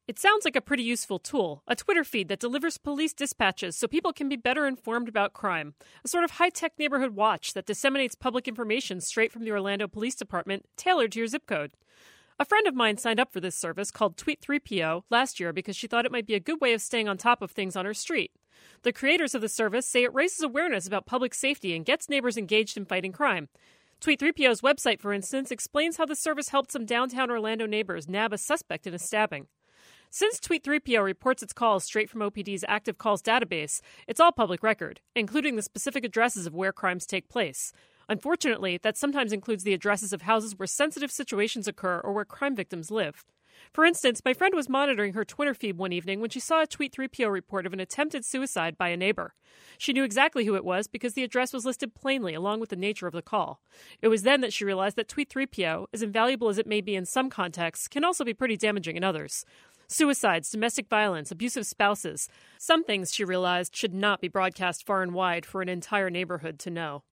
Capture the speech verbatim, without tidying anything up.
It sounds like a pretty useful tool, a Twitter feed that delivers police dispatches so people can be better informed about crime, a sort of high-tech neighborhood watch that disseminates public information straight from the Orlando Police Department, tailored to your zip code. A friend of mine signed up for this service called Tweet three P O last year because she thought it might be a good way of staying on top of things on her street. The creators of the service say it raises awareness about public safety and gets neighbors engaged in fighting crime. Tweet three P O's website, for instance, explains how the service helped some downtown Orlando neighbors nab a suspect in a stabbing. Since Tweet three P O reports its calls straight from O P D's active calls database, it's all public record, including the specific addresses of where crimes take place. Unfortunately, that sometimes includes the addresses of houses where sensitive situations occur or where crime victims live. For instance, my friend was monitoring her Twitter feed one evening when she saw a Tweet three P O report of an attempted suicide by a neighbor. She knew exactly who it was because the address was listed plainly along with the nature of the call. It was then that she realized that Tweet three P O, as invaluable as it may be in some contexts, can also be pretty damaging in others. Suicides, domestic violence, abusive spouses. Some things, she realized, should not be broadcast far and wide for an entire neighborhood to know.